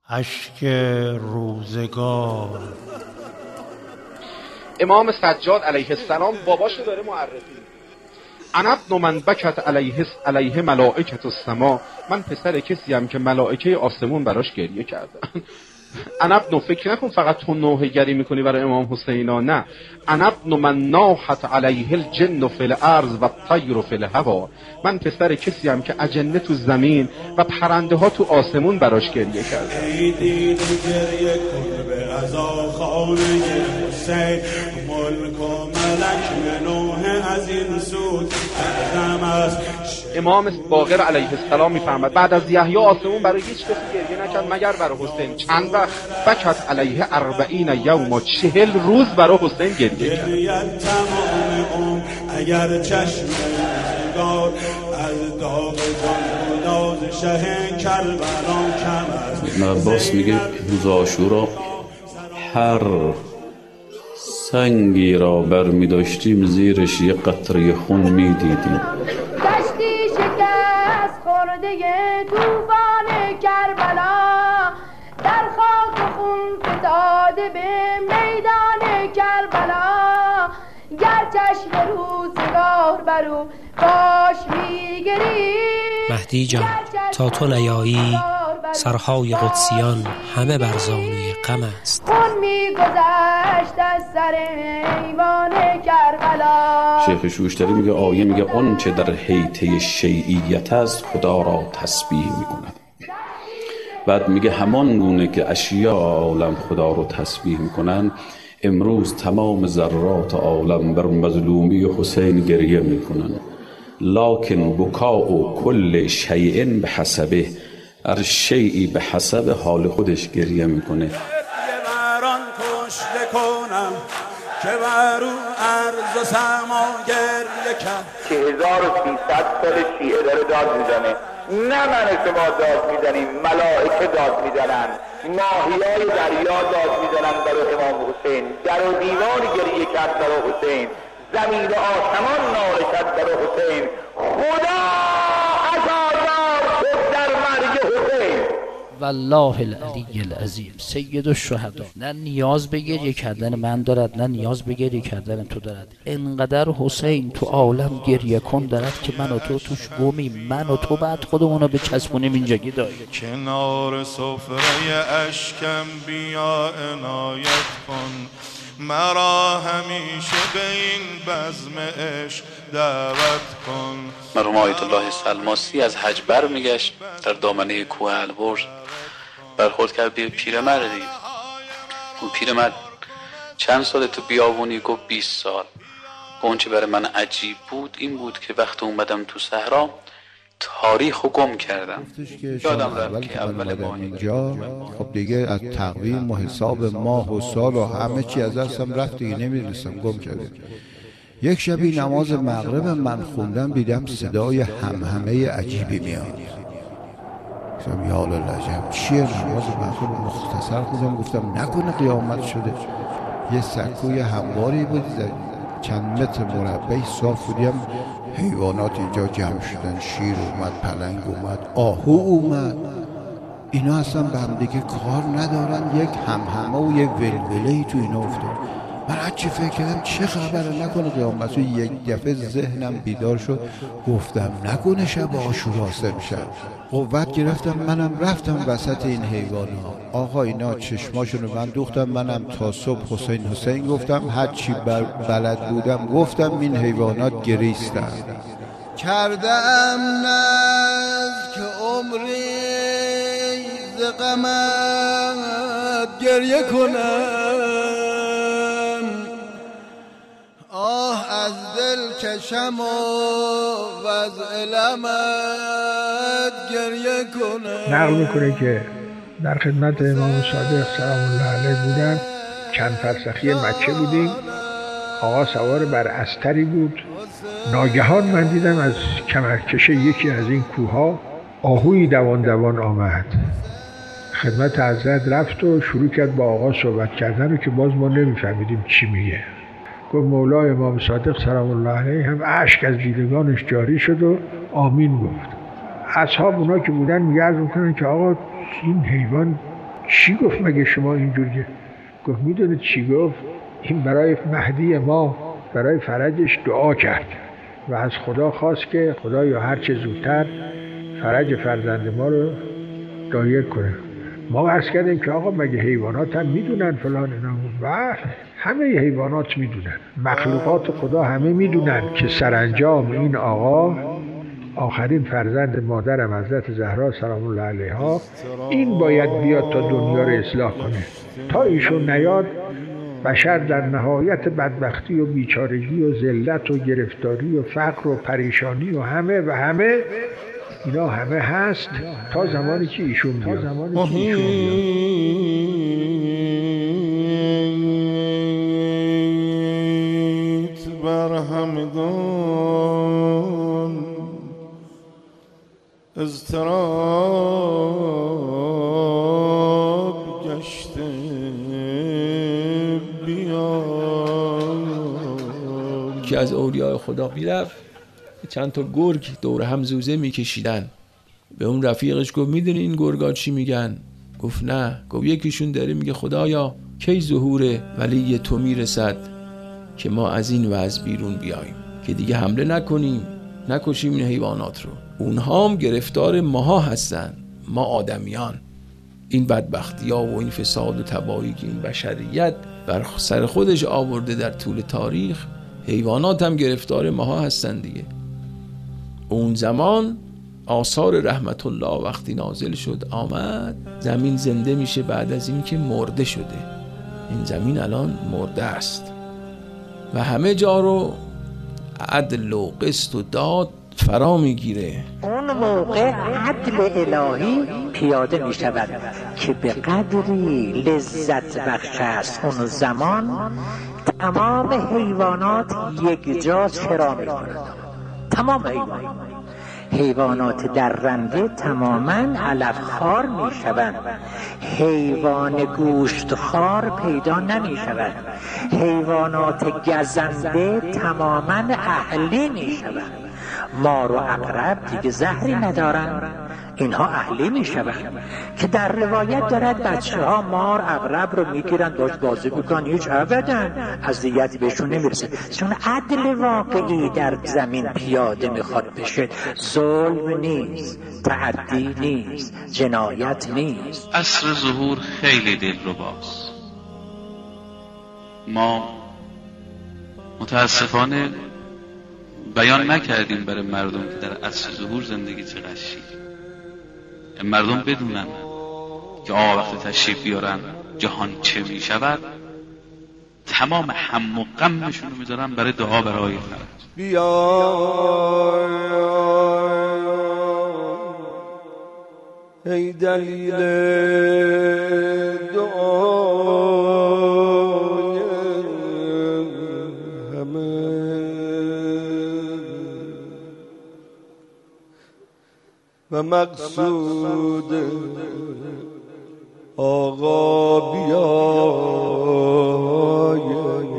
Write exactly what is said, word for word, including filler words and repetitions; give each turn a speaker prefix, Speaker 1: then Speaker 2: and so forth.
Speaker 1: اشک روزگار.
Speaker 2: امام سجاد علیه السلام باباشو داره معرفی. انا ابن من بکت علیه علیه ملائکه السما، من پسر کسی ام که ملائکه آسمون براش گریه کردن. انا ابن، فکر نکن فقط تو نوحه گری میکنی برای امام حسینا، نه. انا ابن من ناحت علیه الجن فی الارض و الطیر فی الهوا، من پسر کسی ام که اجنه تو زمین و پرنده ها تو آسمون براش گریه کردن.
Speaker 3: ای دیدی گریه کن به عزا خانه حسین، ملک و ملک منوه از این سود اعظم است.
Speaker 2: امام باقر علیه السلام میفهمد بعد از یحیی آسمون برای هیچ کسی گریه نکرد مگر برای حسین. چند وقت؟ بکت علیه اربعین یوم، چهل روز برای حسین گریه کرد.
Speaker 3: تمام عمر اگر چشم روزگار از داغ جان و داز شه کربلا کم است.
Speaker 4: عباس میگه روز عاشورا هر سنگی را بر می داشتیم زیرش یک قطره خون می دیدیم.
Speaker 5: کشتی شکست خورده توفان کربلا، در خاک خون فتاده به میدان کربلا. گر چشم روزگار برو باش میگری،
Speaker 6: مهدی جان تا تو نیایی سرهای قدسیان همه بر زانوی غم است.
Speaker 5: خون میگذشت از سر ایوان کربلا.
Speaker 4: شیخ شوشتری میگه آیه میگه آن چه در حیطه شیعیت است خدا را تسبیح میکند. بعد میگه همان گونه که اشیاء عالم خدا رو تسبیح میکنن، امروز تمام ذرات عالم بر مظلومی حسین گریه میکنن. لکن بکاء کل شیء به حسبه، هر شیئی به حسب حال خودش گریه میکنه.
Speaker 3: بران کشته کنم که برو عرض و سما گریه کرد.
Speaker 7: که هزار و سیصد سال شیعه داره داد میزنه، نه من شما داد میزنیم، ملائکه داد میزنن، ماهیای دریا داد میزنن برای امام حسین، در و دیوار گریه کرد برای حسین، زمین و آسمان ناله کرد برای حسین. خدا عزادار شد در مرگ حسین.
Speaker 8: والله العلی العظیم سید الشهدا. نه نیاز به گریه کردن من دارد، نه نیاز به گریه کردن تو دارد. انقدر حسین تو عالم گریه کن دارد که من و تو توش گمیم. من و تو بعد خودمونو به چسبونیم اینجا گدایی.
Speaker 3: کنار سفره اشکم بیا عنایت کن، مرا همیشه به این بزم عشق دعوت کن.
Speaker 4: مرحوم آیت الله سلماسی از حج بر میگشت، در دامنه کوه البرز برخورد کرد به پیرمردی. اون پیرمرد چند سال تو بیابونی؟ گفت بیست سال. اون چه برای من عجیب بود این بود که وقت اومدم تو صحرا تاریخ رو گم کردم. یادم رفت که اول ماه
Speaker 9: اینجا خب دیگه از تقویم و حساب ماه و سال و همه چی از دستم رفت دیگه، نمیدونستم، گم کردم. یک شبی نماز مغرب من خوندم دیدم صدای همهمه عجیبی میاد. گفتم یا الله چیه؟ نماز مغرب مختصر خوندم، گفتم نکنه قیامت شده. یه سکوی همواری بود چند متر مربعی صاف بودیم، حیوانات اینجا جمع شدن، شیر اومد، پلنگ اومد، آهو اومد. اینا اصلا به هم دیگه کار ندارن، یک همهمه و یک ولوله‌ای تو اینا افتاد. من هرچی فکر کردم چه خبره، نکنه قیامت. یک دفعه ذهنم بیدار شد، گفتم نکنه شب عاشورا شب. قوت گرفتم، منم رفتم وسط این حیوانا. آقا اینا چشماشونو من دوختم، منم تا صبح حسین حسین گفتم، هرچی بلد بودم گفتم، این حیوانات گریستن. کردم نز که عمری ز غمت گریه کنم، آه از دل کشم و از علمت گریه کنم.
Speaker 10: نقل میکنه که در خدمت امام صادق سلام الله علیه بودن، چند فرسخی مکه بودیم، آقا سوار بر استری بود. ناگهان من دیدم از کمرکشه یکی از این کوها آهوی دوان دوان آمد. خدمت حضرت رفت و شروع کرد با آقا صحبت کردن که باز ما نمیفهمیدیم چی میگه. گفت مولا امام صادق سلام الله علیه هم اشک از دیدگانش جاری شد و آمین گفت. اصحاب اونا که بودن میگه عرض میکنن که آقا این حیوان چی گفت مگه شما اینجوریه؟ گفت میدونید چی گفت؟ این برای مهدی ما برای فرجش دعا کرد و از خدا خواست که خدایا هر چه زودتر فرج فرزند ما رو دایر کنه. ما عرض کردیم که آقا مگه حیوانات هم میدونن فلان اینا؟ و همه حیوانات میدونن، مخلوقات خدا همه میدونن که سرانجام این آقا آخرین فرزند مادرم حضرت زهرا سلام الله علیها این باید بیاد تا دنیا رو اصلاح کنه. تا ایشون نیاد بشر در نهایت بدبختی و بیچارگی و ذلت و گرفتاری و فقر و پریشانی و همه و همه اینا همه هست تا زمانی که ایشون بیاد. تا زمانی که ایشون بیاد.
Speaker 3: بر همگان اضطراب گشته بیان.
Speaker 11: که از اولیاء خدا میرفت چند تا گرگ دور هم زوزه میکشیدن. به اون رفیقش گفت میدونی این گرگا چی میگن؟ گفت نه. گفت یکیشون داره میگه خدایا کی ظهور ولی تو میرسد که ما از این وضع بیرون بیاییم، که دیگه حمله نکنیم، نکشیم این حیوانات رو. اونها هم گرفتار ماها هستن، ما آدمیان. این بدبختی ها و این فساد و تباهی که این بشریت بر سر خودش آورده در طول تاریخ، حیوانات هم گرفتار ماها هستن دیگه. اون زمان آثار رحمت الله وقتی نازل شد آمد، زمین زنده میشه بعد از این که مرده شده. این زمین الان مرده است و همه جا رو عدل و قسط و داد فرا میگیره.
Speaker 12: اون موقع عدل الهی پیاده می شود که به قدری لذت بخش است اون زمان تمام حیوانات یک جا چرا می کنند. تمام حیوانات حیوانات درنده تماما علف خوار می شوند، حیوان گوشت خوار پیدا نمی شود، حیوانات گزنده تماما اهلی می شوند. مار و عقرب دیگه زهری ندارن، اینها اهلی می شوند. که در روایت دارد بچه ها مار عقرب رو میگیرن باش بازی بکن، هیچ ابدا اذیتی بهشون نمیرسه، چون عدل واقعی در زمین پیاده میخواد بشه. ظلم نیست، تعدی نیست، جنایت نیست.
Speaker 13: عصر ظهور خیلی دلرباست. ما متاسفانه بیان نکردیم برای مردم که در عصر ظهور زندگی چقدر شیرین. مردم بدونن که آقا وقت تشریف بیارن جهان چه می شود، تمام هم و غمشون رو میذارن برای دعا برای فرج.
Speaker 3: بیا ای دلیل دعای همه، و مقصود آقا بیای